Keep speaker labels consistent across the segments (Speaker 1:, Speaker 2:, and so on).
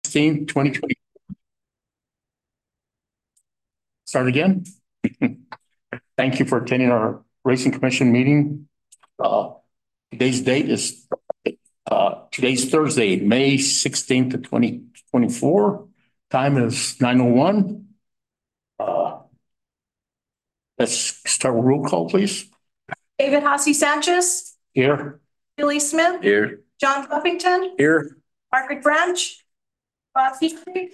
Speaker 1: 2020. Start again. Thank you for attending our Racing Commission meeting. Today's date is today's Thursday, May 16th of 2024. Time is 9:01. Let's start with roll call, please.
Speaker 2: David Hasse Sanchez.
Speaker 1: Here.
Speaker 2: Billy Smith.
Speaker 3: Here.
Speaker 2: John Buffington.
Speaker 3: Here.
Speaker 2: Margaret Branch. Bob Petrie.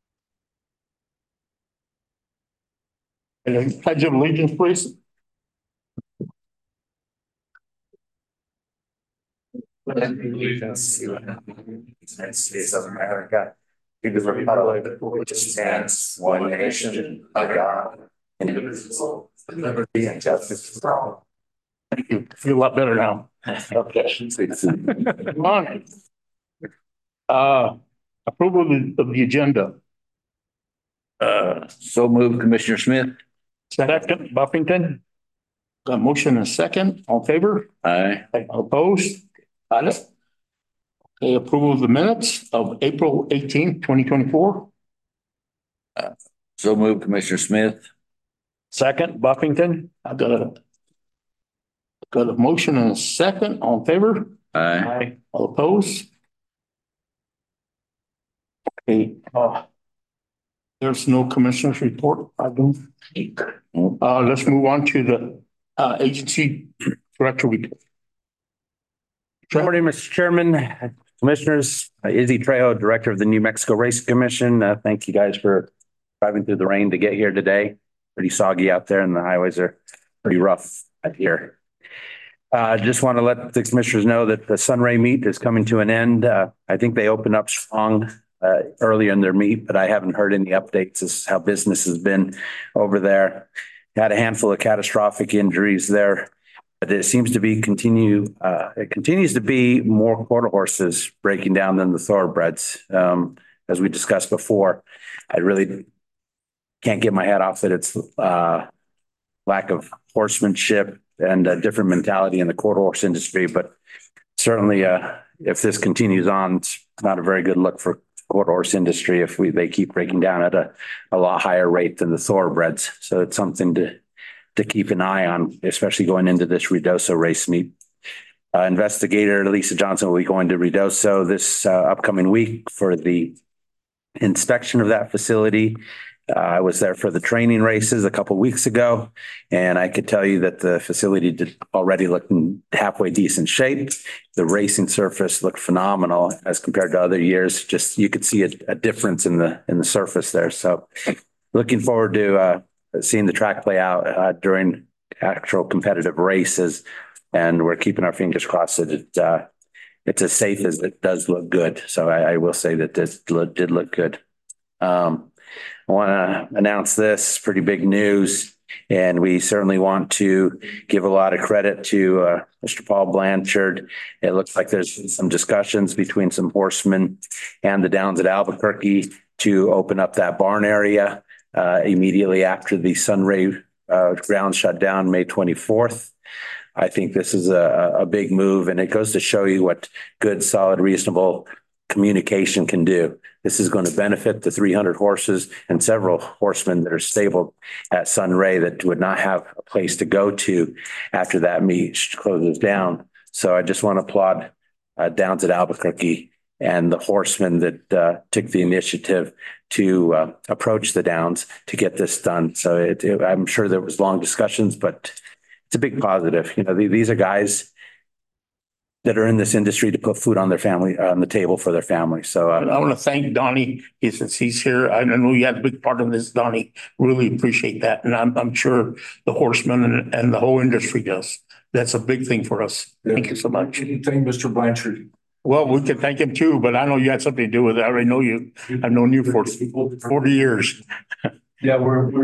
Speaker 1: And Pledge of Allegiance, please.
Speaker 3: Allegiance to the United States of America, to the republic which stands one nation under God, indivisible, with liberty and justice for all.
Speaker 1: Thank you. I feel a lot better now. Okay. Come on. Approval of the agenda.
Speaker 3: So moved, Commissioner Smith.
Speaker 1: Second, Buffington. Got motion and a second. All in favor?
Speaker 3: Aye.
Speaker 1: Opposed? Okay, approval of the minutes of April 18th, 2024.
Speaker 3: So moved, Commissioner Smith.
Speaker 1: Second, Buffington. I got a motion and a second. All in favor?
Speaker 3: Aye.
Speaker 1: All opposed? Okay, there's no commissioner's report. I don't think. Let's move on to the agency director report.
Speaker 4: Good morning, Mr. Chairman, Commissioners. Izzy Trejo, Director of the New Mexico Racing Commission. Thank you guys for driving through the rain to get here today. Pretty soggy out there and the highways are pretty rough out here. Just want to let the commissioners know that the Sunray meet is coming to an end. I think they opened up strong earlier in their meet, but I haven't heard any updates as how business has been over there. Had a handful of catastrophic injuries there. But it seems to be it continues to be more quarter horses breaking down than the thoroughbreds. As we discussed before, I really can't get my head off that it's lack of horsemanship and a different mentality in the quarter horse industry. But certainly, if this continues on, it's not a very good look for quarter horse industry if they keep breaking down at a lot higher rate than the thoroughbreds. So it's something to keep an eye on, especially going into this Ruidoso race meet. Investigator Lisa Johnson will be going to Ruidoso this upcoming week for the inspection of that facility. I was there for the training races a couple of weeks ago, and I could tell you that the facility did already look in halfway decent shape. The racing surface looked phenomenal as compared to other years. Just you could see a difference in the surface there. So looking forward to seeing the track play out during actual competitive races, and we're keeping our fingers crossed that it's as safe as it does look good. So I will say that this did look good. I want to announce this pretty big news, and we certainly want to give a lot of credit to Mr. Paul Blanchard. It looks like there's some discussions between some horsemen and the Downs at Albuquerque to open up that barn area immediately after the Sunray ground shut down May 24th. I think this is a big move, and it goes to show you what good, solid, reasonable communication can do. This is going to benefit the 300 horses and several horsemen that are stabled at Sunray that would not have a place to go to after that meet closes down. So I just want to applaud Downs at Albuquerque and the horsemen that took the initiative to approach the Downs to get this done. So I'm sure there was long discussions, but it's a big positive. You know, these are guys that are in this industry to put food on their family, on the table for their family. So
Speaker 1: I want to thank Donnie since he's here. I know you had a big part of this, Donnie. Really appreciate that. And I'm sure the horsemen and the whole industry does. That's a big thing for us. Yeah. Thank you so much.
Speaker 5: Thank Mr. Blanchard.
Speaker 1: Well, we can thank him too, but I know you had something to do with it. I already know you. I've known you for 40 years.
Speaker 5: Yeah,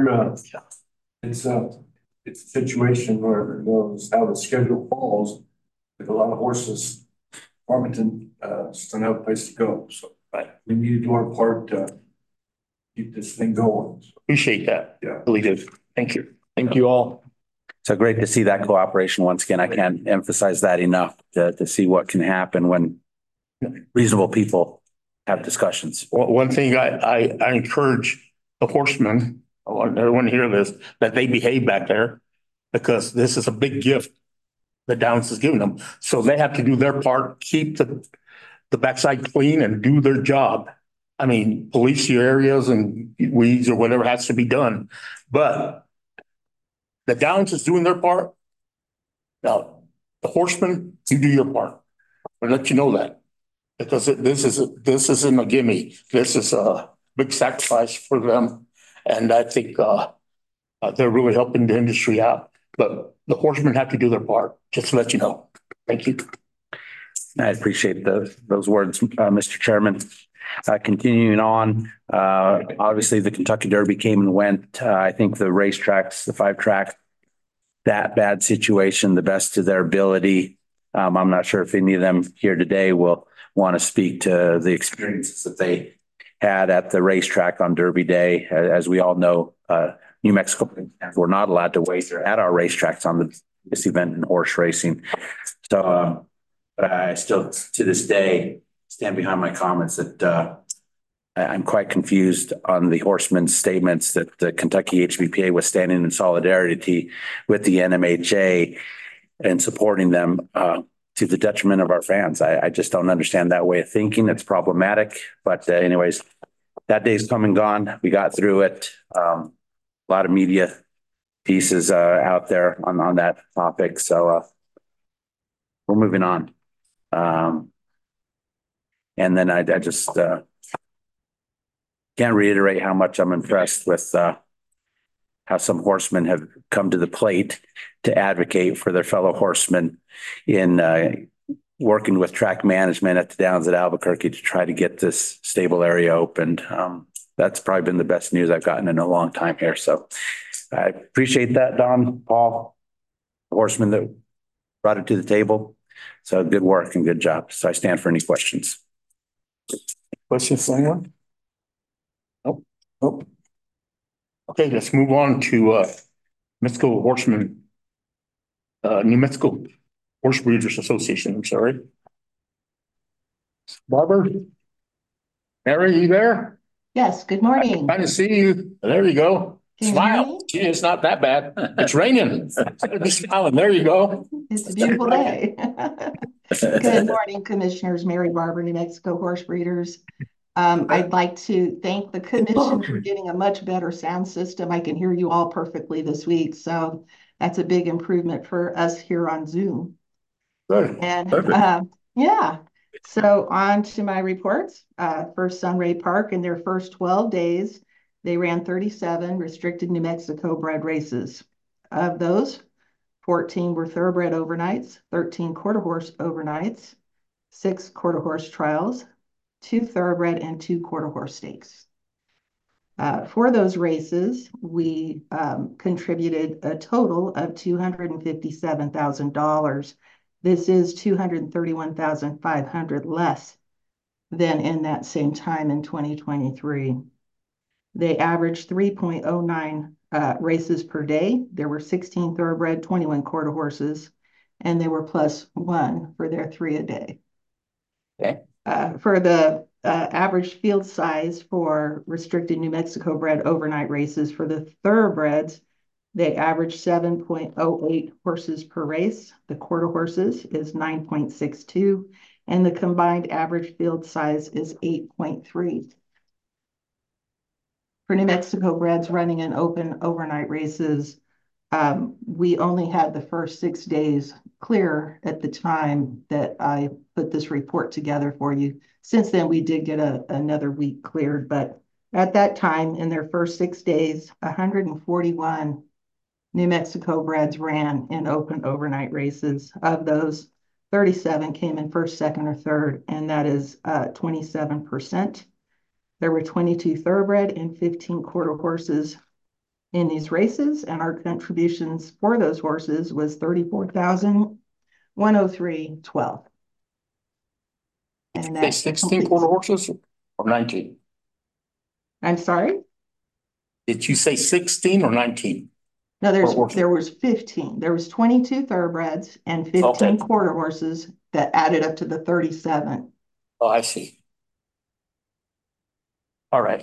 Speaker 5: it's a situation where how the schedule falls. With a lot of horses, Farmington just don't have a place to go. So we need to do our part to keep this thing going. So,
Speaker 1: appreciate that.
Speaker 5: Yeah.
Speaker 1: Really do. Thank you. Thank you all.
Speaker 4: So great to see that cooperation once again. I can't emphasize that enough to see what can happen when reasonable people have discussions.
Speaker 1: One thing I encourage the horsemen, I want everyone to hear this, that they behave back there because this is a big gift that Downs is giving them. So they have to do their part, keep the backside clean and do their job. I mean, police your areas and weeds or whatever has to be done. But the Downs is doing their part. Now, the horsemen, you do your part. I'll let you know that. Because this isn't a gimme. This is a big sacrifice for them. And I think they're really helping the industry out. But the horsemen have to do their part, just to let you know. Thank you.
Speaker 4: I appreciate those words, Mr. Chairman. Continuing on, obviously the Kentucky Derby came and went. I think the racetracks, the 5-track, that bad situation, the best to their ability. I'm not sure if any of them here today will want to speak to the experiences that they had at the racetrack on Derby Day. As we all know, New Mexico were not allowed to wager at our racetracks on this event in horse racing. So, but I still, to this day, stand behind my comments that I'm quite confused on the horsemen's statements that the Kentucky HBPA was standing in solidarity with the NMHA and supporting them to the detriment of our fans. I just don't understand that way of thinking. It's problematic. But anyways, that day's come and gone. We got through it. A lot of media pieces out there on that topic. So we're moving on. And then I just can't reiterate how much I'm impressed with how some horsemen have come to the plate to advocate for their fellow horsemen in working with track management at the Downs at Albuquerque to try to get this stable area opened. That's probably been the best news I've gotten in a long time here. So I appreciate that, Don, Paul, the horsemen that brought it to the table. So good work and good job. So I stand for any questions.
Speaker 1: Questions from anyone? Nope. Nope. Okay, let's move on to Mexico Horsemen, New Mexico Horse Breeders Association. I'm sorry. Barbara? Mary, you there?
Speaker 6: Yes, good morning.
Speaker 1: Trying to see you. There you go.
Speaker 6: Can you
Speaker 1: Smile.
Speaker 6: hear me?
Speaker 1: Gee, it's not that bad. It's raining. Just smiling. There you go.
Speaker 6: It's a beautiful day. Good morning, Commissioners. Mary Barber, New Mexico Horse Breeders. I'd like to thank the commission for getting a much better sound system. I can hear you all perfectly this week, so that's a big improvement for us here on Zoom.
Speaker 1: Good.
Speaker 6: And
Speaker 1: Perfect.
Speaker 6: yeah, so on to my reports. First, Sunray Park, in their first 12 days, they ran 37 restricted New Mexico bred races. Of those, 14 were thoroughbred overnights, 13 quarter horse overnights, 6 quarter horse trials, 2 thoroughbred, and 2 quarter horse stakes. For those races, we contributed a total of $257,000. This is $231,500 less than in that same time in 2023. They averaged 3.09 races per day. There were 16 thoroughbred, 21 quarter horses, and they were +1 for their 3 a day.
Speaker 1: Okay.
Speaker 6: For the average field size for restricted New Mexico bred overnight races for the thoroughbreds, they average 7.08 horses per race. The quarter horses is 9.62, and the combined average field size is 8.3. For New Mexico breds running in open overnight races, we only had the first 6 days clear at the time that I put this report together for you. Since then, we did get another week cleared, but at that time, in their first 6 days, 141 New Mexico breds ran in open overnight races. Of those, 37 came in first, second, or third, and that is 27%. There were 22 thoroughbred and 15 quarter horses in these races, and our contributions for those horses was $34,103.12. And that's
Speaker 1: 16 quarter horses or 19?
Speaker 6: I'm sorry?
Speaker 1: Did you say 16 or 19?
Speaker 6: No, there was 15. There was 22 thoroughbreds and 15
Speaker 1: Okay.
Speaker 6: quarter horses that added up to the 37.
Speaker 1: Oh, I see. All right.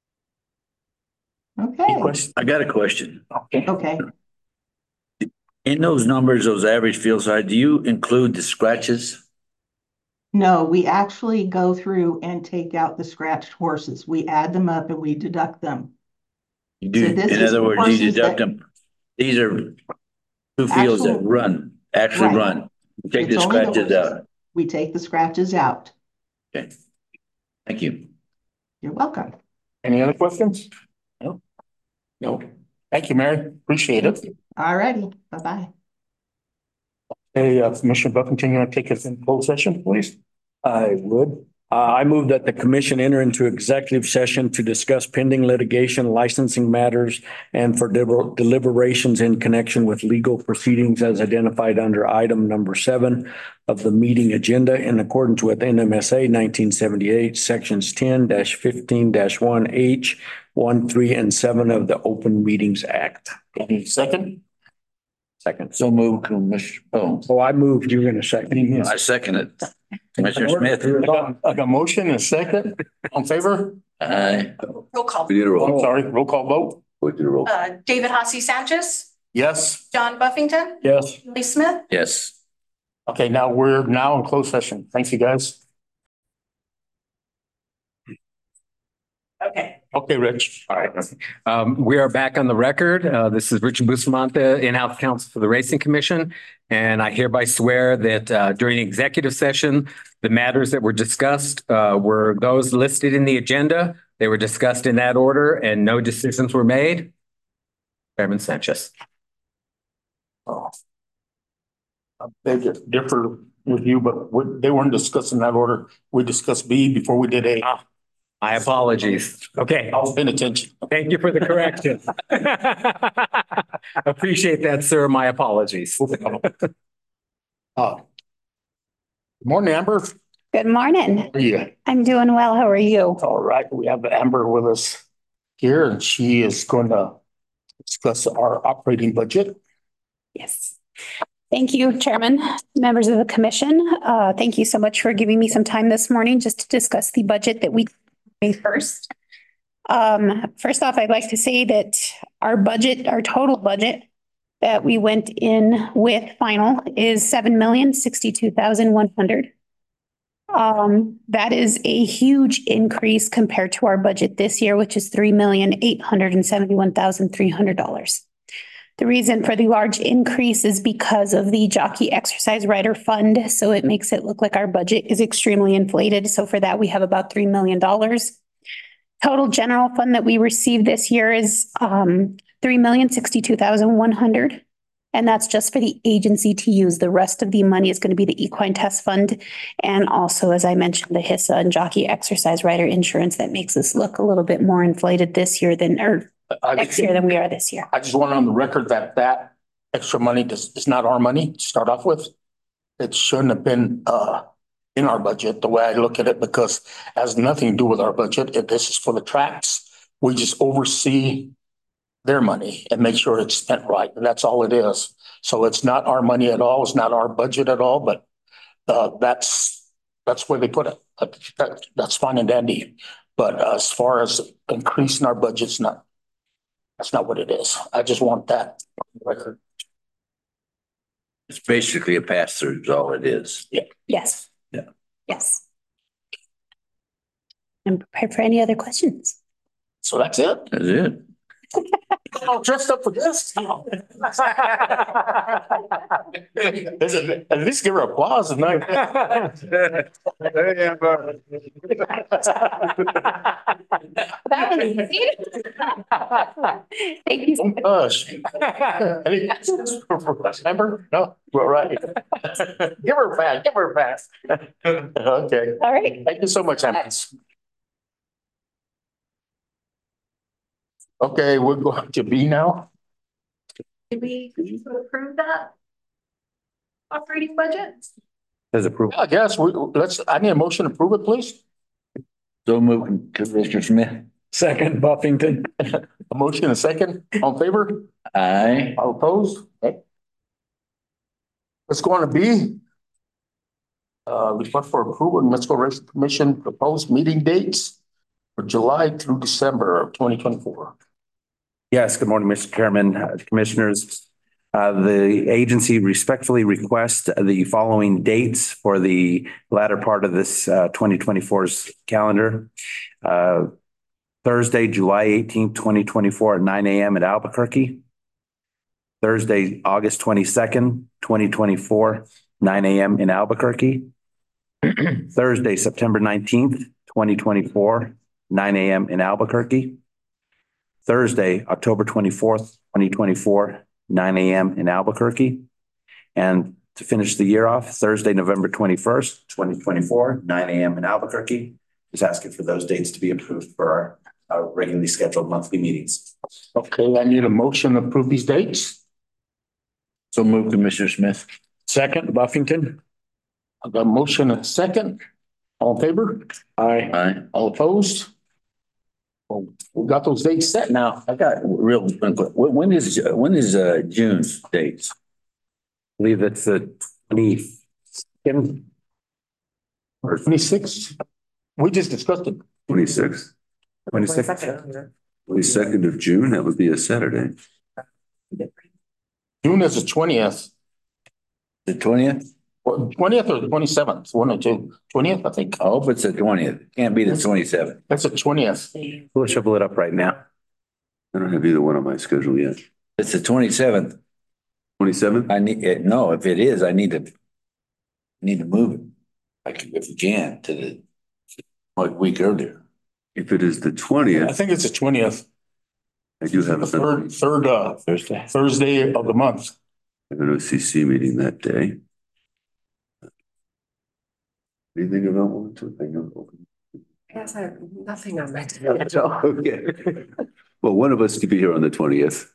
Speaker 1: Any
Speaker 6: Okay,
Speaker 1: questions?
Speaker 7: I got a question.
Speaker 1: Okay.
Speaker 6: okay.
Speaker 7: In those numbers, those average field size, do you include the scratches?
Speaker 6: No, we actually go through and take out the scratched horses. We add them up and we deduct them.
Speaker 7: You
Speaker 6: So
Speaker 7: do,
Speaker 6: this
Speaker 7: in
Speaker 6: is
Speaker 7: other words, you
Speaker 6: horses
Speaker 7: deduct
Speaker 6: that-
Speaker 7: them. These are two fields that
Speaker 6: Actual-
Speaker 7: actually
Speaker 6: Right.
Speaker 7: run. You take
Speaker 6: It's
Speaker 7: the
Speaker 6: only the
Speaker 7: scratches
Speaker 6: horses.
Speaker 7: out.
Speaker 6: We take the scratches out.
Speaker 7: Okay. Thank you.
Speaker 6: You're welcome.
Speaker 1: Any other questions? No. No. Thank you, Mary. Appreciate it.
Speaker 6: All righty, bye-bye.
Speaker 1: Hey, Commissioner Buffington, you want to take us in closed session, please?
Speaker 8: I would. I move that the commission enter into executive session to discuss pending litigation, licensing matters, and for deliberations in connection with legal proceedings as identified under item number 7 of the meeting agenda in accordance with NMSA 1978, sections 10-15-1H, 1, 3, and 7 of the Open Meetings Act.
Speaker 1: Any second?
Speaker 8: Second.
Speaker 7: So move, Commissioner. Oh,
Speaker 8: Oh, I moved. You're going to second.
Speaker 7: I second it. Commissioner Smith.
Speaker 1: I got a motion and a second. On favor?
Speaker 7: Aye.
Speaker 2: Roll call.
Speaker 7: We did a
Speaker 1: I'm
Speaker 7: roll.
Speaker 1: sorry, roll call vote?
Speaker 7: We did a roll.
Speaker 2: David Hossie Sanchez,
Speaker 1: Yes.
Speaker 2: John Buffington,
Speaker 8: Yes.
Speaker 2: Lee Smith.
Speaker 7: Yes.
Speaker 1: Okay, now we're in closed session. Thanks, you guys.
Speaker 2: Okay.
Speaker 1: Okay, Rich.
Speaker 9: All right. We are back on the record. This is Richard Bustamante, in-house counsel for the Racing Commission. And I hereby swear that during the executive session, the matters that were discussed were those listed in the agenda. They were discussed in that order and no decisions were made. Chairman Sanchez.
Speaker 1: Oh. I beg to differ with you, but they weren't discussing that order. We discussed B before we did A.
Speaker 9: My apologies. Okay.
Speaker 1: I was paying attention.
Speaker 9: Thank you for the correction. Appreciate that, sir. My apologies.
Speaker 1: Good morning, Amber.
Speaker 10: Good morning.
Speaker 1: How are you?
Speaker 10: I'm doing well. How are you?
Speaker 1: All right, we have Amber with us here and she is going to discuss our operating budget.
Speaker 10: Yes. Thank you, Chairman, members of the commission. Thank you so much for giving me some time this morning just to discuss the budget that we made first. First off, I'd like to say that our total budget that we went in with final is $7,062,100. That is a huge increase compared to our budget this year, which is $3,871,300. The reason for the large increase is because of the Jockey Exercise Rider Fund. So it makes it look like our budget is extremely inflated. So for that, we have about $3 million. Total general fund that we received this year is $3,062,100. And that's just for the agency to use. The rest of the money is going to be the Equine Test Fund. And also, as I mentioned, the HISA and Jockey Exercise Rider Insurance that makes us look a little bit more inflated this year than next year than we are this year.
Speaker 1: I just want on the record that extra money is not our money to start off with. It shouldn't have been in our budget, the way I look at it, because it has nothing to do with our budget. If this is for the tracks, we just oversee their money and make sure it's spent right. And that's all it is. So it's not our money at all. It's not our budget at all, but that's where they put it. That's fine and dandy. But as far as increasing our budget's that's not what it is. I just want that on the record.
Speaker 7: It's basically a pass-through is all it is.
Speaker 1: Yeah.
Speaker 10: Yes.
Speaker 7: Yeah.
Speaker 10: Yes. I'm prepared for any other questions.
Speaker 1: So that's it.
Speaker 7: That's it.
Speaker 1: All dressed up for this. At least give her applause tonight.
Speaker 10: That was easy. Thank you so much.
Speaker 1: Gosh. Any questions for Amber? No, we're right. Give her a pass, give her a pass. Okay,
Speaker 10: All right.
Speaker 1: thank you so much, Amber. Okay, we're going to B now.
Speaker 2: Did we approve that operating budget?
Speaker 4: Says approval.
Speaker 1: I guess I need a motion to approve it, please.
Speaker 7: So move, Commissioner Smith.
Speaker 8: Second, Buffington.
Speaker 1: A motion and a second, all in favor?
Speaker 7: Aye.
Speaker 1: All opposed? Okay. Let's go on to B. Request for approval and let's go Racing Commission proposed meeting dates. for July through December of 2024.
Speaker 4: Yes, good morning, Mr. Chairman, Commissioners. The agency respectfully requests the following dates for the latter part of this 2024's calendar. Thursday, July 18th, 2024 at 9 a.m. at Albuquerque. Thursday, August 22nd, 2024, 9 a.m. in Albuquerque. Thursday, September 19th, 2024, 9 a.m. in Albuquerque. Thursday, October 24th, 2024, 9 a.m. in Albuquerque. And to finish the year off, Thursday, November 21st, 2024, 9 a.m. in Albuquerque. Just asking for those dates to be approved for our regularly scheduled monthly meetings.
Speaker 1: Okay, I need a motion to approve these dates.
Speaker 7: So move, Commissioner Smith.
Speaker 8: Second, Buffington.
Speaker 1: I've got a motion and a second. All in favor?
Speaker 8: Aye.
Speaker 7: Aye.
Speaker 1: All opposed? Well, we got those dates set now.
Speaker 7: I got real, when is June's dates?
Speaker 4: I believe it's the 22nd.
Speaker 1: Or 26th. We just discussed it.
Speaker 11: 26th, 22nd of June, that would be a Saturday.
Speaker 1: June is the 20th.
Speaker 7: The 20th?
Speaker 1: 20th or the 27th, one or two. 20th, I think.
Speaker 7: I hope it's the 20th. Can't be the 27th.
Speaker 1: That's the 20th.
Speaker 4: We'll shuffle it up right now.
Speaker 11: I don't have either one on my schedule yet.
Speaker 7: It's the 27th.
Speaker 11: 27th?
Speaker 7: I need it. No, if it is, I need to move it. Like if you can to the week earlier.
Speaker 11: If it is the
Speaker 1: I
Speaker 11: 20th,
Speaker 1: think it's the 20th.
Speaker 11: I do have
Speaker 1: The
Speaker 11: a
Speaker 1: third Thursday of the month.
Speaker 11: an OCC meeting that day. Anything about one, two,
Speaker 12: Yes, I have nothing on my schedule.
Speaker 11: Okay. Well, one of us could be here on the 20th.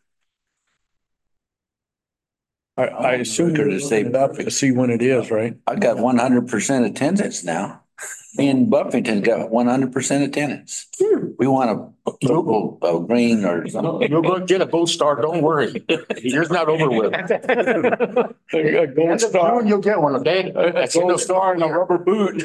Speaker 8: I assume
Speaker 7: Better
Speaker 8: you're
Speaker 7: to say
Speaker 8: to see when it is, right?
Speaker 7: I got 100% attendance now. Me and Buffington got 100% attendance. We want a purple, green or something.
Speaker 1: You're going to get a gold star. Don't worry. Yours not over with.
Speaker 8: Gold star.
Speaker 1: You'll get one, okay?
Speaker 8: A gold star and a rubber boot.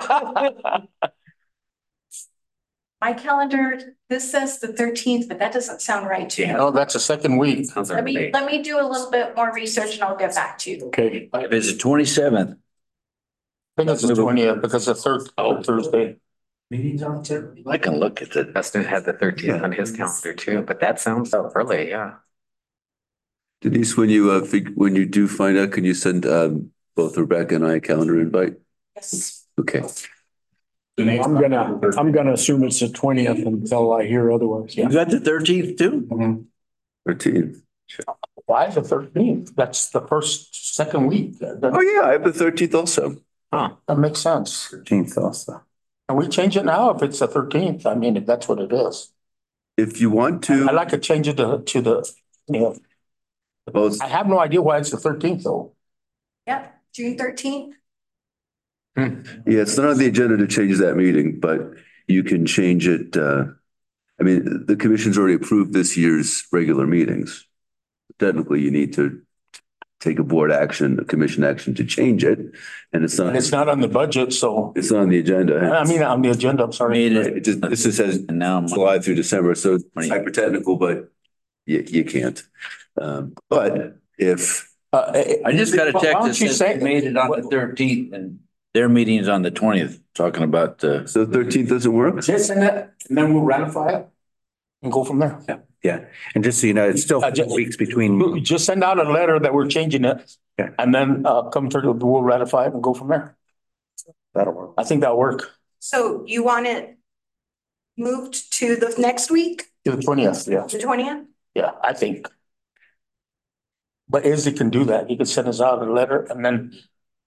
Speaker 2: My calendar, this says the 13th, but that doesn't sound right to me.
Speaker 1: Oh, that's the second week.
Speaker 2: Let me do a little bit more research and I'll get back to you.
Speaker 8: Okay.
Speaker 7: If it's the 27th,
Speaker 1: I think it's the 20th because the third Thursday.
Speaker 7: I can look at the.
Speaker 9: Dustin had the 13th on his calendar too, but that sounds so early, yeah.
Speaker 11: Denise, when you do find out, can you send both Rebecca and I a calendar invite?
Speaker 2: Yes.
Speaker 11: Okay.
Speaker 8: I'm gonna assume it's the 20th until I hear otherwise.
Speaker 7: You got the 13th too?
Speaker 11: 13th.
Speaker 1: Why the 13th? That's the second week.
Speaker 11: Oh, yeah, I have the 13th also.
Speaker 1: That makes sense.
Speaker 4: 13th also.
Speaker 1: Can we change it now if it's the 13th? I mean, if that's what it is.
Speaker 11: If you want to.
Speaker 1: I'd like to change it to the,
Speaker 11: Well,
Speaker 1: I have no idea why it's the 13th though.
Speaker 2: Yeah, June 13th.
Speaker 11: yeah, it's not on the agenda to change that meeting, but you can change it. I mean, the commission's already approved this year's regular meetings. Technically, you need to take a board action, a commission action to change it. And it's not
Speaker 1: on the budget, so.
Speaker 11: It's not on the agenda.
Speaker 1: I mean, on the agenda, I'm sorry.
Speaker 11: This just says July through December, so it's hyper technical, but you can't. But if.
Speaker 7: I just got a text that says they made it on the 13th and their meeting's on the 20th, talking about the.
Speaker 11: So 13th doesn't work?
Speaker 1: Just send it and then we'll ratify it and go from there.
Speaker 4: Yeah. And just so you know, it's still 4 weeks between.
Speaker 1: Just send out a letter that we're changing it.
Speaker 4: Yeah.
Speaker 1: And then come through, we'll ratify it and go from there.
Speaker 4: That'll work.
Speaker 1: I think that'll work.
Speaker 2: So you want it moved to the next week,
Speaker 1: To the 20th, yeah.
Speaker 2: the 20th?
Speaker 1: Yeah, I think. But Izzy can do that. He can send us out a letter and then.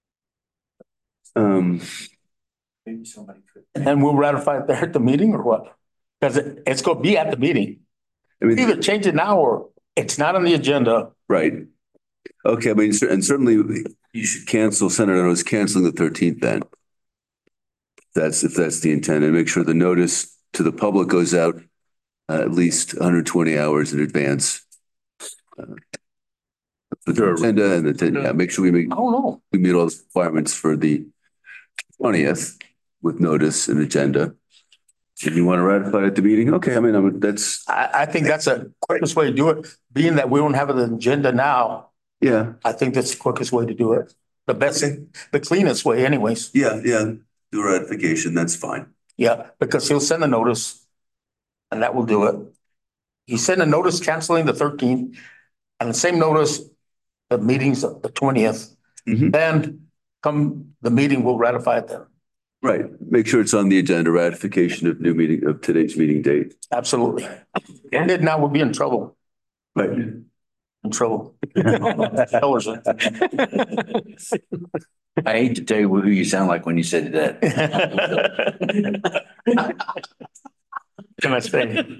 Speaker 3: Maybe somebody could.
Speaker 1: And then we'll ratify it there at the meeting or what? Because it's going to be at the meeting.
Speaker 11: I mean,
Speaker 1: Either change it now or it's not on the agenda.
Speaker 11: right. Okay, I mean, and certainly you should cancel, Senator Rose canceling the 13th then. If that's the intent, and make sure the notice to the public goes out at least 120 hours in advance. For the agenda and make sure we meet all the requirements for the 20th with notice and agenda. And you want to ratify at the meeting? Okay, I mean, that's,
Speaker 1: I think that's a quickest way to do it, being that we don't have an agenda now.
Speaker 11: yeah,
Speaker 1: I think that's the quickest way to do it. The best, the cleanest way anyways.
Speaker 11: yeah, do ratification, that's fine.
Speaker 1: Yeah, because he'll send a notice and that will do it. He sent a notice canceling the 13th and the same notice, the meeting's the 20th.
Speaker 11: Mhm.
Speaker 1: And come the meeting, we'll ratify it then.
Speaker 11: Right, make sure it's on the agenda, ratification of today's meeting date.
Speaker 1: Absolutely. And if not, we'll be in trouble.
Speaker 11: Right.
Speaker 1: In trouble.
Speaker 7: I hate to tell you who you sound like when you said that.
Speaker 1: Can I say?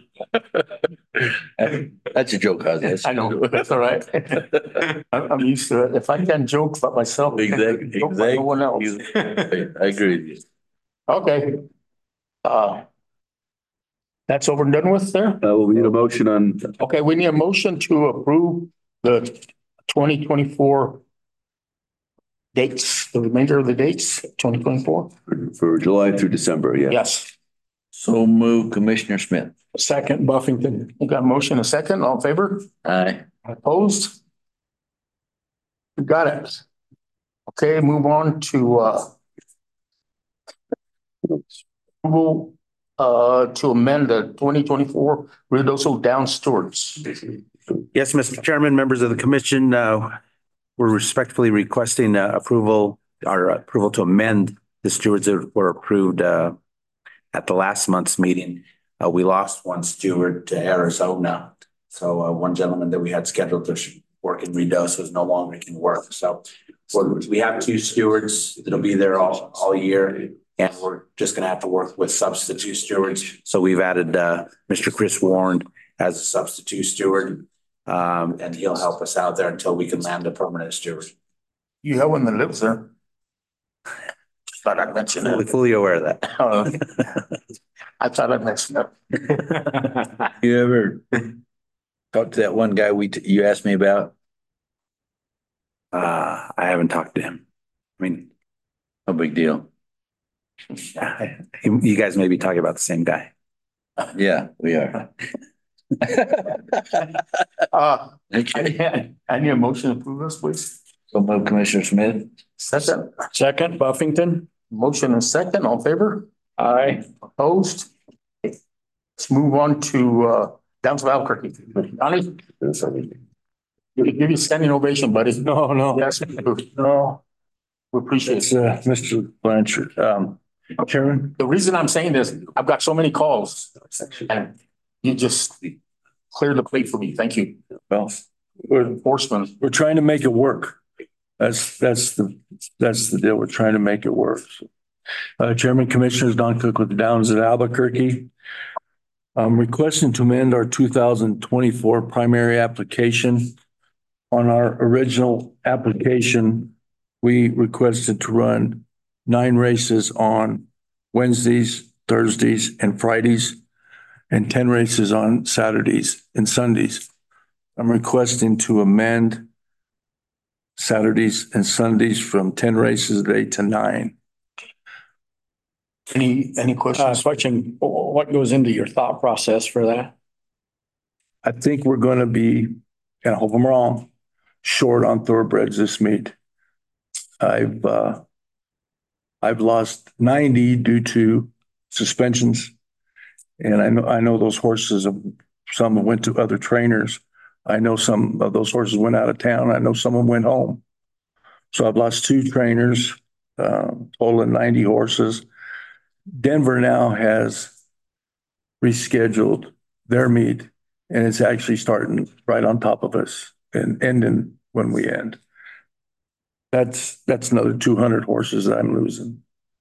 Speaker 7: That's a joke, Jose.
Speaker 1: I know, that's all right. I'm used to it. If I can't joke about myself. I can't
Speaker 7: Exactly,
Speaker 1: joke about no one else.
Speaker 7: I agree with you.
Speaker 1: Okay. That's over and done with there?
Speaker 11: We need a motion on,
Speaker 1: Okay, we need a motion to approve the 2024 dates, the remainder of the dates, 2024?
Speaker 11: for July through December, yeah.
Speaker 1: Yes.
Speaker 7: So move Commissioner Smith.
Speaker 8: Second, Buffington.
Speaker 1: We got a motion, a second, all in favor?
Speaker 7: Aye.
Speaker 1: Opposed? We got it. Okay, move on to approval to amend the 2024 Ruidoso Down Stewards.
Speaker 4: Yes, Mr. Chairman, members of the commission, we're respectfully requesting approval to amend the stewards that were approved at the last month's meeting. We lost one steward to Arizona. So one gentleman that we had scheduled to work in Ruidoso is no longer can work. So we have two stewards that'll be there all year. And we're just going to have to work with substitute stewards. So we've added Mr. Chris Warren as a substitute steward. And he'll help us out there until we can land a permanent steward.
Speaker 1: You have one that lives there. Just thought I'd mention it.
Speaker 4: Fully aware of that.
Speaker 1: I thought I'd mention it.
Speaker 7: You ever talked to that one guy you asked me about?
Speaker 4: I haven't talked to him. I mean,
Speaker 7: No big deal.
Speaker 4: you guys may be talking about the same guy.
Speaker 7: Yeah, we are.
Speaker 1: I need a motion to approve this, please.
Speaker 7: So move Commissioner Smith.
Speaker 1: Second,
Speaker 8: Second, Buffington.
Speaker 1: motion and second, all in favor?
Speaker 8: Aye.
Speaker 1: Opposed? Let's move on to down to Albuquerque. Donnie? Give you a standing ovation, buddy.
Speaker 5: No.
Speaker 1: Yes, we do. No. We appreciate
Speaker 5: It's,
Speaker 1: it.
Speaker 5: Mr. Blanchard, Chairman.
Speaker 1: The reason I'm saying this, I've got so many calls and you just cleared the plate for me. Thank you.
Speaker 5: Well, we're
Speaker 1: Horseman.
Speaker 5: trying to make it work. That's the deal. We're trying to make it work. Chairman, Commissioners, Don Cook with the Downs at Albuquerque. I'm requesting to amend our 2024 primary application. On our original application, we requested to run 9 races on Wednesdays, Thursdays, and Fridays, and 10 races on Saturdays and Sundays. I'm requesting to amend Saturdays and Sundays from 10 races a day to 9.
Speaker 1: Any questions?
Speaker 8: Question, what goes into your thought process for that?
Speaker 5: I think we're going to be, and I hope I'm wrong, short on thoroughbreds this meet. I've lost 90 due to suspensions. And I know those horses, some went to other trainers. I know some of those horses went out of town. I know some of them went home. So I've lost 2 trainers, total of 90 horses. Denver now has rescheduled their meet, and it's actually starting right on top of us and ending when we end. That's another 200 horses that I'm losing.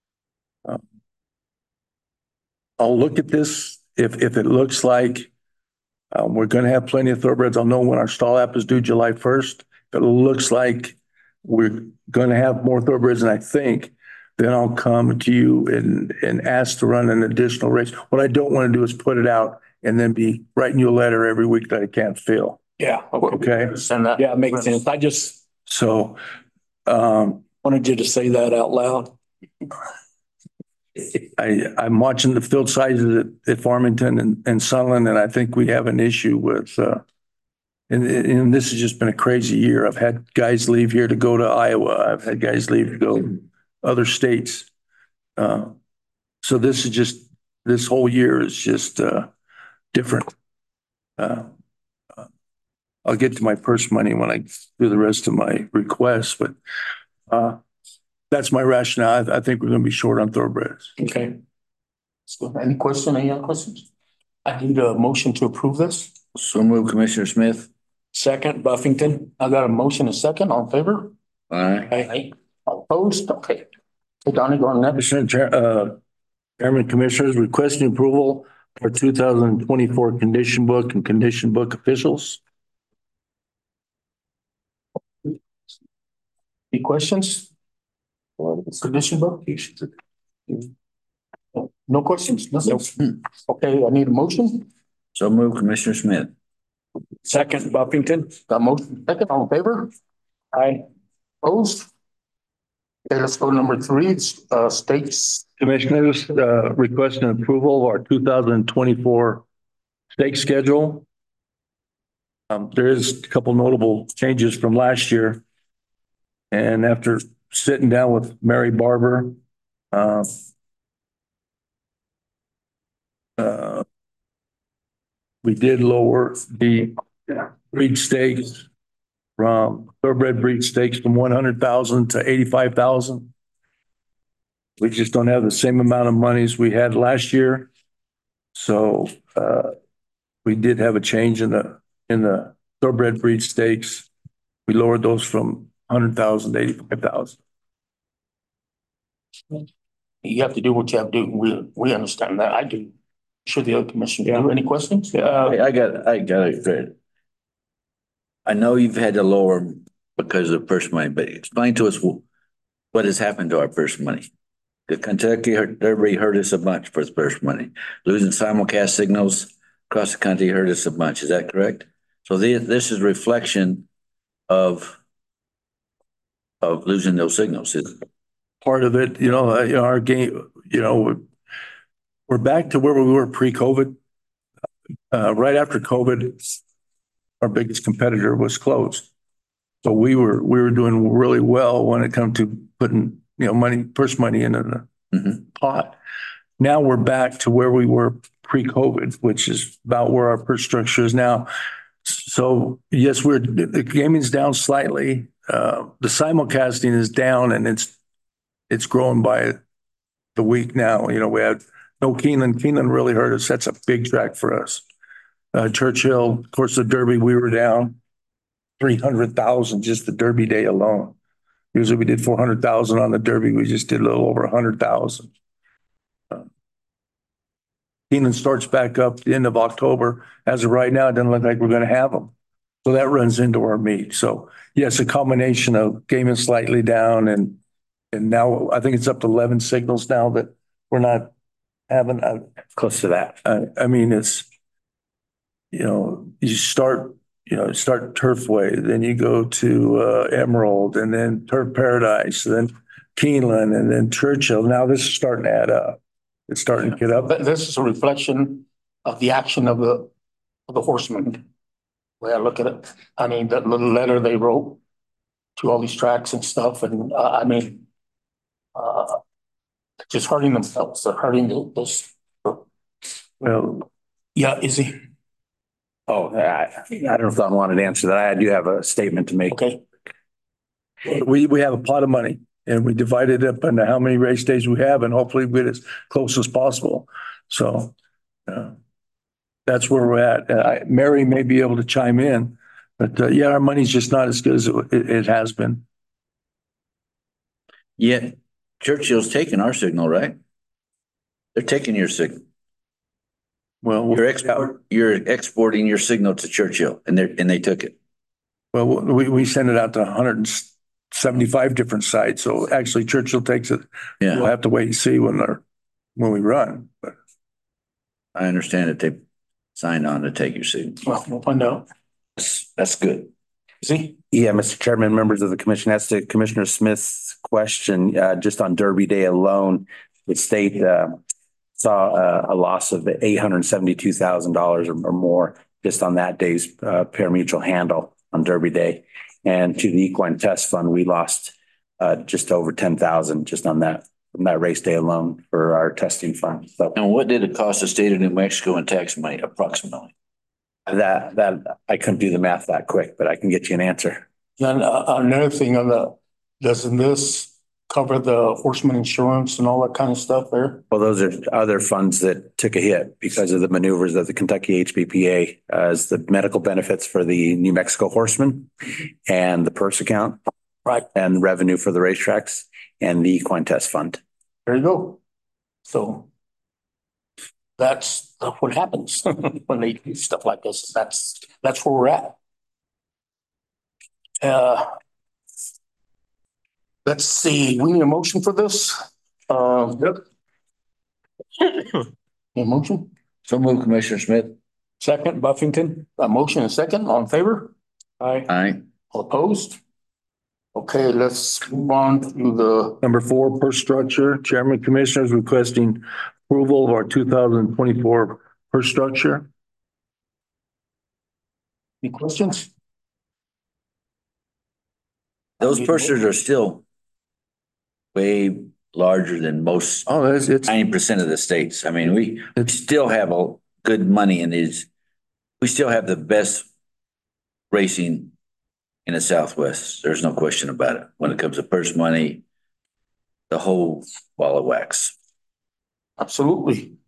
Speaker 5: I'll look at this. If it looks like we're going to have plenty of thoroughbreds, I'll know when our stall app is due July 1st. If it looks like we're going to have more thoroughbreds than I think, then I'll come to you and ask to run an additional race. What I don't want to do is put it out and then be writing you a letter every week that I can't fill.
Speaker 8: Yeah.
Speaker 5: Okay.
Speaker 1: Send that.
Speaker 8: Yeah, it makes sense. I just
Speaker 5: So,
Speaker 8: wanted you to say that out loud.
Speaker 5: I'm watching the field sizes at Farmington and Sunland, and I think we have an issue with, and this has just been a crazy year. I've had guys leave here to go to Iowa. I've had guys leave to go to other states. So this whole year is just different. I'll get to my purse money when I do the rest of my requests, but that's my rationale. I think we're going to be short on thoroughbreds.
Speaker 1: Okay. So any other questions? I need a motion to approve this.
Speaker 7: So move, Commissioner Smith.
Speaker 8: Second, Buffington.
Speaker 1: I got a motion, a second, all in favor?
Speaker 7: All right.
Speaker 1: Aye. All opposed? Okay. So Donnie, go on next.
Speaker 5: Chairman, Commissioners, requesting approval for 2024 condition book and condition book officials.
Speaker 1: Any questions? Condition book? No questions? Nothing? Okay, I need a motion.
Speaker 7: So move, Commissioner Smith.
Speaker 8: Second, Buffington.
Speaker 1: Got a motion, second, all in favor?
Speaker 8: Aye.
Speaker 1: Opposed? Okay, let's go to number 3, states.
Speaker 5: Commissioners, requesting approval of our 2024 stake schedule. There is a couple notable changes from last year. And after sitting down with Mary Barber, we did lower the breed stakes from thoroughbred breed stakes from 100,000 to 85,000. We just don't have the same amount of money as we had last year. So we did have a change in the thoroughbred breed stakes. We lowered those from 100,000 to 85,000.
Speaker 1: You have to do what you have to do. We understand that. I do. Sure, the other commissioners do. Any questions?
Speaker 7: I got it. I know you've had to lower them because of purse money, but explain to us what has happened to our purse money. The Kentucky Derby hurt us a bunch for the purse money. Losing simulcast signals across the country hurt us a bunch. Is that correct? So this is a reflection of losing those signals.
Speaker 5: Part of it, our game, we're back to where we were pre-COVID. Right after COVID, our biggest competitor was closed. So we were doing really well when it comes to putting, purse money into the pot. Now we're back to where we were pre-COVID, which is about where our purse structure is now. So yes, the gaming's down slightly. The simulcasting is down and it's growing by the week now. We had no Keeneland. Keeneland really hurt us. That's a big track for us. Churchill, of course, the Derby, we were down 300,000 just the Derby day alone. Usually we did 400,000 on the Derby. We just did a little over 100,000. Keeneland starts back up the end of October. As of right now, it doesn't look like we're going to have them. So that runs into our meet. So yes, a combination of gaming slightly down and now I think it's up to 11 signals now that we're not having
Speaker 4: Close to that.
Speaker 5: I mean, it's, you start Turfway, then you go to Emerald and then Turf Paradise, then Keeneland and then Churchill. Now this is starting to add up. It's starting to get up.
Speaker 1: This is a reflection of the action of the horsemen. The way I look at it. I mean, that little letter they wrote to all these tracks and stuff. And just hurting themselves. They're hurting those.
Speaker 5: Well,
Speaker 1: yeah, is he?
Speaker 4: Oh, I don't know if I wanted to answer that. I do have a statement to make.
Speaker 1: Okay.
Speaker 5: We have a pot of money and we divide it up into how many race days we have and hopefully we get as close as possible. So that's where we're at. Mary may be able to chime in, but our money's just not as good as it has been.
Speaker 7: Yeah, Churchill's taking our signal, right? They're taking your signal.
Speaker 5: Well,
Speaker 7: you're exporting your signal to Churchill and they took it.
Speaker 5: Well, we send it out to 175 different sites. So actually Churchill takes it.
Speaker 7: Yeah.
Speaker 5: We'll have to wait and see when we run. But
Speaker 7: I understand that they signed on to take your signal.
Speaker 1: Well, we'll find out.
Speaker 7: That's good.
Speaker 1: See?
Speaker 4: Yeah, Mr. Chairman, members of the commission, as to Commissioner Smith's question, just on Derby Day alone, the state saw a loss of $872,000 or more just on that day's parimutuel handle on Derby Day. And to the Equine Test Fund, we lost just over 10,000 just on that from that race day alone for our testing fund. So
Speaker 7: And what did it cost the state of New Mexico in tax money approximately?
Speaker 4: that I couldn't do the math that quick, but I can get you an answer.
Speaker 1: Then another thing doesn't this cover the horseman insurance and all that kind of stuff there?
Speaker 4: Well, those are other funds that took a hit because of the maneuvers of the Kentucky HBPA as the medical benefits for the New Mexico horsemen and the purse account.
Speaker 1: Right.
Speaker 4: And revenue for the racetracks and the Equine Test Fund.
Speaker 1: There you go. So that's what happens when they do stuff like this. That's where we're at. Let's see, we need a motion for this. Yep. A motion?
Speaker 7: So move, Commissioner Smith.
Speaker 8: Second, Buffington.
Speaker 1: A motion and second, all in favor?
Speaker 8: Aye.
Speaker 7: Aye.
Speaker 1: All opposed? Okay, let's move on to the,
Speaker 5: Number 4, purse structure. Chairman Commissioners requesting approval of our 2024 purse structure.
Speaker 1: any questions?
Speaker 7: Those purses are still way larger than most,
Speaker 5: Oh, it's
Speaker 7: 90% of the states. I mean, we still have a good money in these. We still have the best racing in the Southwest. There's no question about it. When it comes to purse money, the whole ball of wax.
Speaker 1: Absolutely.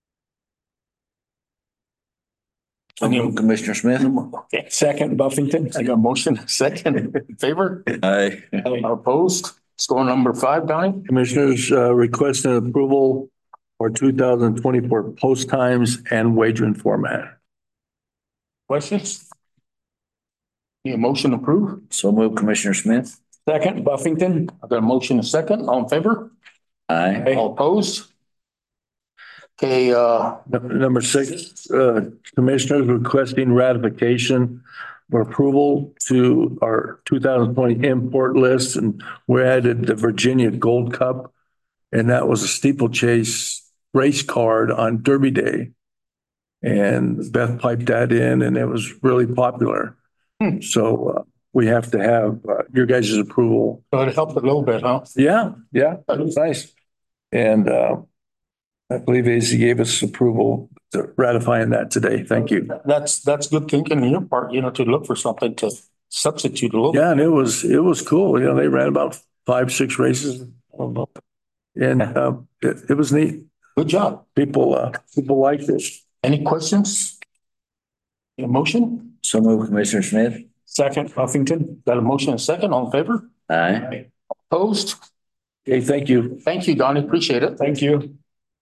Speaker 7: So move, Commissioner Smith.
Speaker 1: Okay,
Speaker 8: Second, Buffington.
Speaker 1: I got a motion, second, in favor?
Speaker 7: Aye.
Speaker 1: Opposed? Let's go on number 5, Donnie.
Speaker 5: Commissioners requesting approval for 2024 post times and wagering format.
Speaker 1: Questions? Need a motion approved?
Speaker 7: So move, Commissioner Smith.
Speaker 8: Second, Buffington.
Speaker 1: I got a motion and second, all in favor?
Speaker 7: Aye.
Speaker 1: All opposed? Okay,
Speaker 5: Number 6, Commissioners requesting ratification for approval to our 2020 import list, and we added the Virginia Gold Cup, and that was a steeplechase race card on Derby Day. And Beth piped that in, and it was really popular. So we have to have your guys' approval.
Speaker 1: so it helped a little bit, huh?
Speaker 5: Yeah, that was nice. And I believe AZ gave us approval to ratifying that today. Thank you.
Speaker 1: That's good thinking on your part, to look for something to substitute a little.
Speaker 5: Yeah, and it was cool. They ran about 5-6 races. And it was neat.
Speaker 1: Good job.
Speaker 5: People liked it.
Speaker 1: Any questions? Need a motion?
Speaker 7: So move, Commissioner Smith.
Speaker 8: Second, Buffington.
Speaker 1: Got a motion and second, all in favor?
Speaker 7: Aye.
Speaker 1: Opposed?
Speaker 5: Okay, thank you.
Speaker 1: Thank you, Donnie, appreciate it.
Speaker 8: Thank you.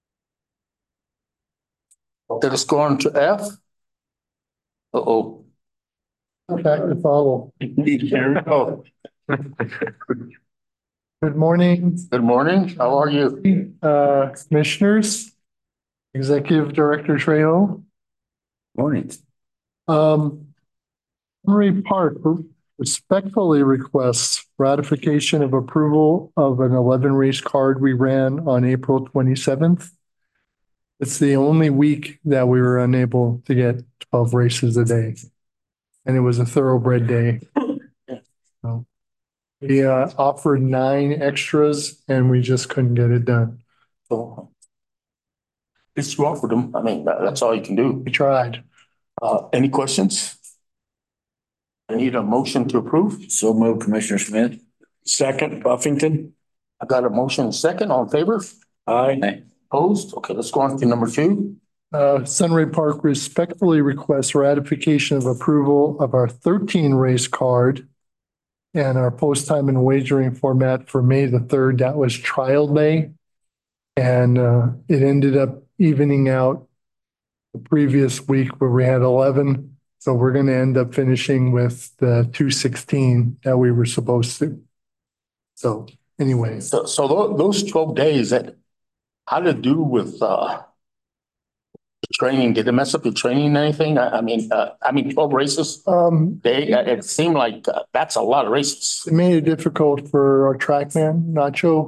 Speaker 1: Let us go on to F. Uh-oh.
Speaker 13: Back to follow.
Speaker 1: Oh,
Speaker 13: Good morning,
Speaker 1: good morning, how are you?
Speaker 13: Commissioners, Executive Director Trejo.
Speaker 4: Morning.
Speaker 13: Henry Park respectfully requests ratification of approval of an 11 race card we ran on April 27th. It's the only week that we were unable to get 12 races a day. And it was a thoroughbred day. So we offered 9 extras and we just couldn't get it done.
Speaker 1: So, it's you offered them, I mean, that's all you can do.
Speaker 13: We tried.
Speaker 1: Any questions? I need a motion to approve.
Speaker 7: So move, Commissioner Smith.
Speaker 8: Second, Buffington.
Speaker 1: I got a motion and second, all in favor?
Speaker 8: Aye.
Speaker 7: Aye.
Speaker 1: Opposed? Okay, let's go on to number 2.
Speaker 13: Sunray Park respectfully requests ratification of approval of our 13 race card and our post time and wagering format for May the 3rd. That was trial day. And it ended up evening out the previous week where we had 11. So we're going to end up finishing with the 216 that we were supposed to. So anyway.
Speaker 1: So those 12 days, how did it do with the training? Did it mess up your training or anything? I mean 12 races. It seemed like that's a lot of races.
Speaker 13: It made it difficult for our track man, Nacho.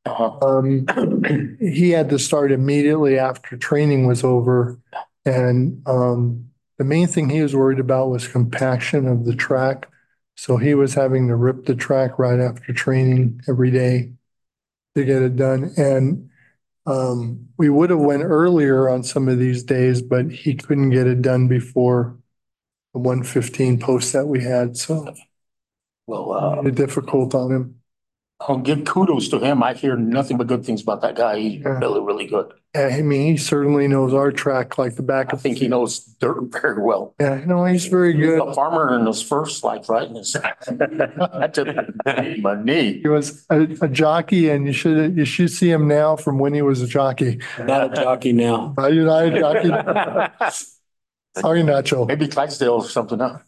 Speaker 13: He had to start immediately after training was over. And the main thing he was worried about was compaction of the track. So he was having to rip the track right after training every day to get it done. And we would have went earlier on some of these days, but he couldn't get it done before the 1:15 post that we had. So
Speaker 1: Well,
Speaker 13: difficult on him.
Speaker 1: I'll give kudos to him. I hear nothing but good things about that guy. He's really, really good.
Speaker 13: I mean, he certainly knows our track like the back
Speaker 1: I
Speaker 13: of.
Speaker 1: think he knows dirt very well.
Speaker 13: Yeah, no, he's very
Speaker 1: He
Speaker 13: good.
Speaker 1: was a farmer in his first life, right? That took my knee.
Speaker 13: He was a jockey, and you should see him now from when he was a jockey.
Speaker 8: Not a jockey now.
Speaker 13: You're not a jockey. Sorry, Nacho.
Speaker 1: Maybe Clydesdale or something, huh?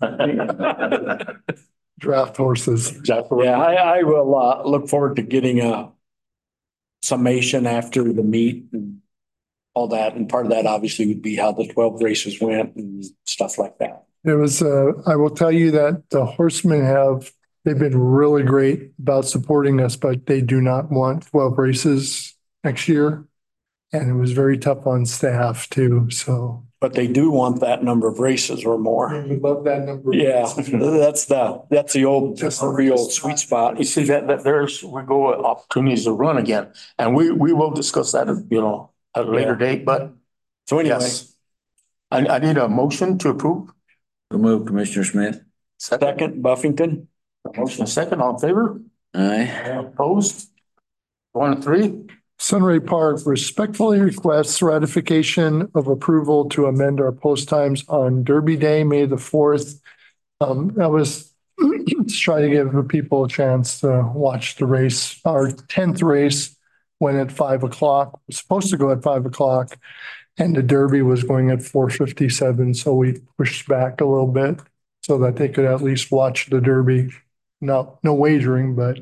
Speaker 13: Draft horses.
Speaker 8: Yeah, I will look forward to getting a summation after the meet and all that. And part of that obviously would be how the 12 races went and stuff like that.
Speaker 13: It was, I will tell you that the horsemen they've been really great about supporting us, but they do not want 12 races next year. And it was very tough on staff too, so.
Speaker 8: But they do want that number of races or more.
Speaker 13: We love that number.
Speaker 8: Yeah, that's the old sweet spot.
Speaker 1: You see we go opportunities to run again, and we will discuss that, at a later date, but.
Speaker 8: So anyway.
Speaker 1: Yes. I need a motion to approve.
Speaker 7: So move, Commissioner Smith.
Speaker 8: Second, Buffington.
Speaker 1: Motion second, all in favor?
Speaker 7: Aye.
Speaker 1: Opposed? 1-3.
Speaker 13: Sunray Park respectfully requests ratification of approval to amend our post times on Derby Day, May the 4th. That was to try to give the people a chance to watch the race. Our 10th race went at 5 o'clock. It was supposed to go at 5 o'clock, and the Derby was going at 4:57. So we pushed back a little bit so that they could at least watch the Derby. No wagering, but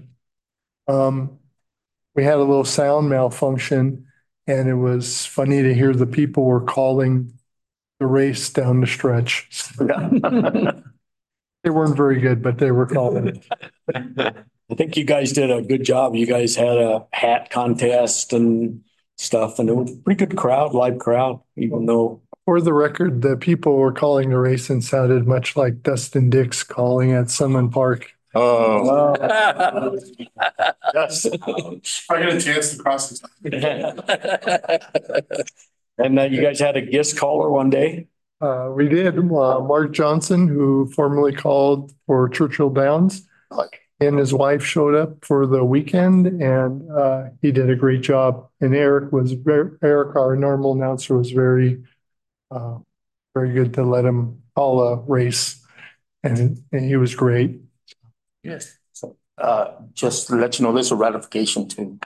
Speaker 13: we had a little sound malfunction, and it was funny to hear the people were calling the race down the stretch. They weren't very good, but they were calling it.
Speaker 8: I think you guys did a good job. You guys had a hat contest and stuff, and it was a pretty good crowd, live crowd, even though.
Speaker 13: For the record, the people were calling the race and sounded much like Dustin Dix calling at Sunland Park.
Speaker 1: Oh.
Speaker 5: Yes. I got a chance to cross this.
Speaker 8: And you guys had a guest caller one day?
Speaker 13: We did. Mark Johnson, who formerly called for Churchill Downs, and his wife showed up for the weekend, and he did a great job. And Eric, our normal announcer, was very good to let him call a race, and he was great.
Speaker 1: Yes. So, just to let you know, there's a ratification to.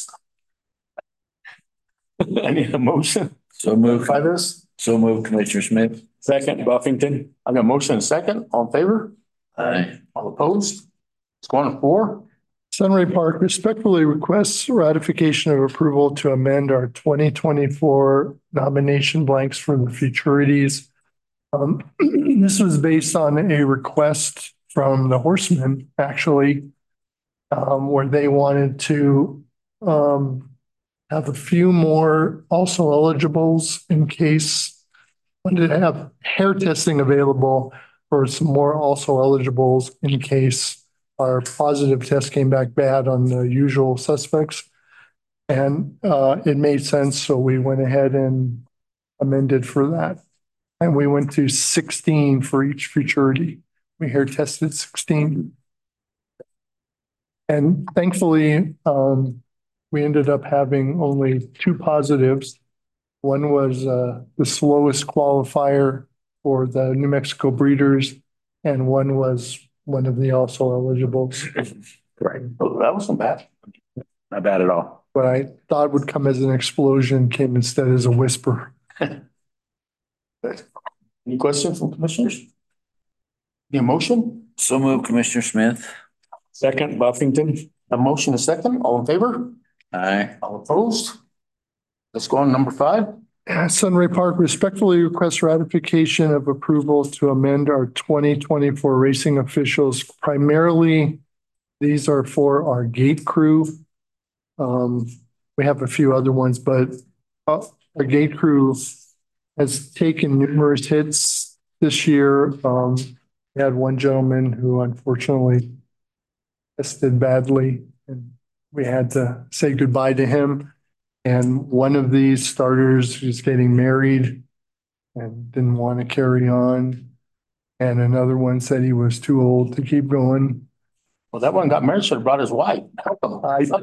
Speaker 1: I need a motion.
Speaker 7: So move.
Speaker 1: By this.
Speaker 7: So move, Commissioner Smith.
Speaker 8: Second, Buffington.
Speaker 1: I got a motion and second. All in favor?
Speaker 7: Aye.
Speaker 1: All opposed? It's going to 4.
Speaker 13: Sunray Park respectfully requests ratification of approval to amend our 2024 nomination blanks for the futurities. This was based on a request from the horsemen, actually, where they wanted to have a few more also eligibles in case, wanted to have hair testing available for some more also eligibles in case our positive test came back bad on the usual suspects. And it made sense, so we went ahead and amended for that. And we went to 16 for each futurity. We hair tested 16. And thankfully, we ended up having only 2 positives. One was the slowest qualifier for the New Mexico breeders, and one was one of the also eligibles.
Speaker 8: Right.
Speaker 1: Oh, that wasn't bad.
Speaker 4: Not bad at all.
Speaker 13: What I thought would come as an explosion came instead as a whisper.
Speaker 1: Any questions from commissioners? The motion?
Speaker 7: So move, Commissioner Smith.
Speaker 8: Second, Buffington.
Speaker 1: A motion and second. All in favor?
Speaker 7: Aye.
Speaker 1: All opposed? Let's go on number 5.
Speaker 13: Sunray Park respectfully requests ratification of approval to amend our 2024 racing officials. Primarily, these are for our gate crew. We have a few other ones, but our gate crew has taken numerous hits this year. We had one gentleman who unfortunately tested badly, and we had to say goodbye to him. And one of these starters is getting married and didn't want to carry on. And another one said he was too old to keep going.
Speaker 1: Well, that one got married, should have brought his wife. Help him.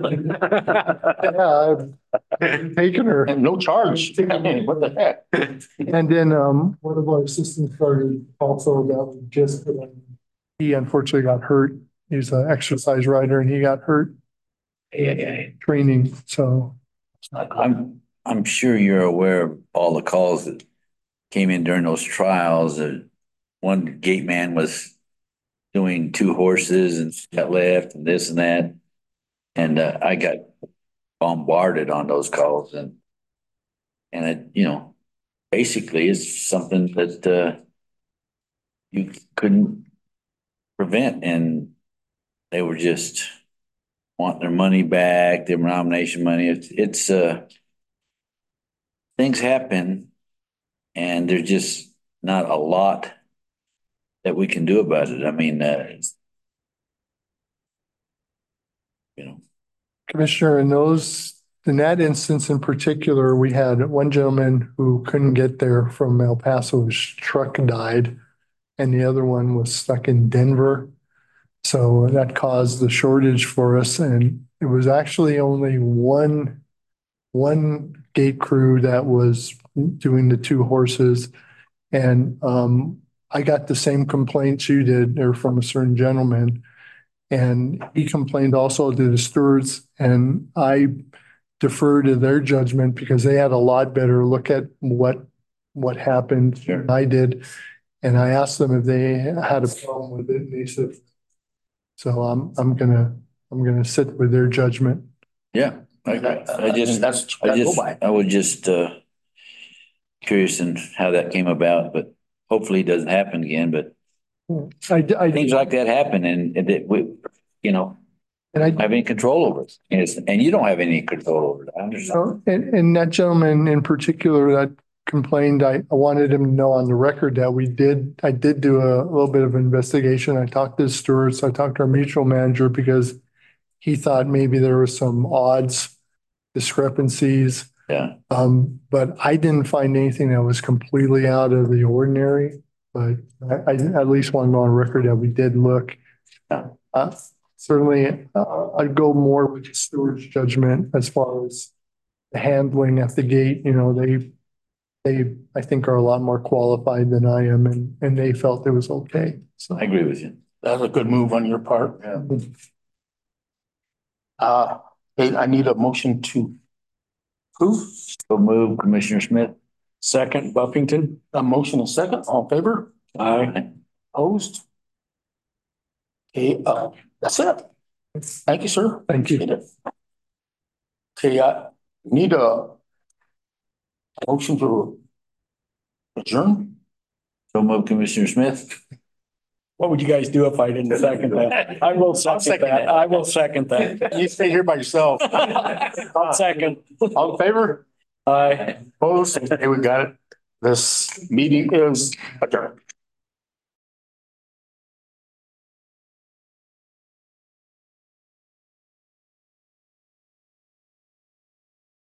Speaker 13: Yeah, I've taken her.
Speaker 1: And no charge. I mean, what the heck?
Speaker 13: And then one of our assistants started also that just, he unfortunately got hurt. He's an exercise rider and he got hurt training, so.
Speaker 7: I'm sure you're aware of all the calls that came in during those trials. One gate man was doing 2 horses and got left and this and that. And I got bombarded on those calls and it, you know, basically it's something that you couldn't prevent, and they were just wanting their money back, their nomination money. It's things happen, and there's just not a lot that we can do about it. I mean, you know.
Speaker 13: Commissioner, in that instance in particular, we had one gentleman who couldn't get there from El Paso. His truck died, and the other one was stuck in Denver. So that caused the shortage for us. And it was actually only one gate crew that was doing the 2 horses. And I got the same complaints you did there from a certain gentleman. And he complained also to the stewards, and I defer to their judgment because they had a lot better look at what happened than I did. And I asked them if they had a problem with it, and they said, so I'm gonna sit with their judgment.
Speaker 7: Yeah, I was just curious in how that came about, but hopefully it doesn't happen again. But things like that happen, and that we, you know, and I don't have any control over it, and you don't have any control over it. I understand.
Speaker 13: And that gentleman in particular that complained, I wanted him to know on the record that I did do a little bit of investigation. I talked to the stewards, I talked to our mutual manager because he thought maybe there was some odds discrepancies.
Speaker 7: Yeah.
Speaker 13: But I didn't find anything that was completely out of the ordinary. But I at least want to go on record that we did look. Certainly, I'd go more with the steward's judgment as far as the handling at the gate. You know, they I think are a lot more qualified than I am, and they felt it was okay. So
Speaker 7: I agree with you.
Speaker 1: That was a good move on your part. Yeah. I need a motion to approve.
Speaker 7: So move, Commissioner Smith.
Speaker 8: Second, Buffington.
Speaker 1: A motion and second, all in favor?
Speaker 8: Aye.
Speaker 1: Opposed? Okay, that's it. Thank you, sir.
Speaker 13: Thank you.
Speaker 1: Okay, I need a motion to adjourn.
Speaker 7: So move, Commissioner Smith.
Speaker 8: What would you guys do if I didn't second that? I will second that. I will second that.
Speaker 1: You stay here by yourself.
Speaker 8: I'll second.
Speaker 1: All in favor?
Speaker 8: Aye.
Speaker 1: Opposed? Okay, we got it. This meeting is adjourned.